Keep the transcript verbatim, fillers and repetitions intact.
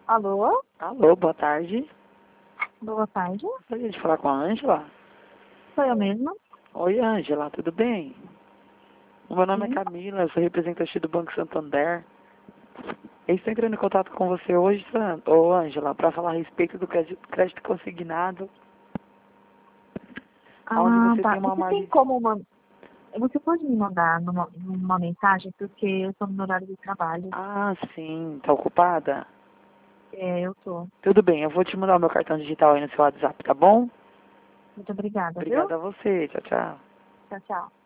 Alô? Alô, boa tarde. Boa tarde. Gostaria de falar com a Ângela? Sou eu mesma? Oi, Ângela, tudo bem? O meu nome é Sim. Camila, eu sou representante do Banco Santander. Eu estou entrando em contato com você hoje, San- ô Ângela, para falar a respeito do crédito, crédito consignado, onde Ah, você tá. tem uma Você tem margem... como uma... Você pode me mandar numa, numa mensagem, porque eu estou no meu horário de trabalho. Ah, sim, tá ocupada? É, eu tô. Tudo bem, eu vou te mandar o meu cartão digital aí no seu WhatsApp, tá bom? Muito obrigada, viu? Obrigada a você, tchau, tchau. Tchau, tchau.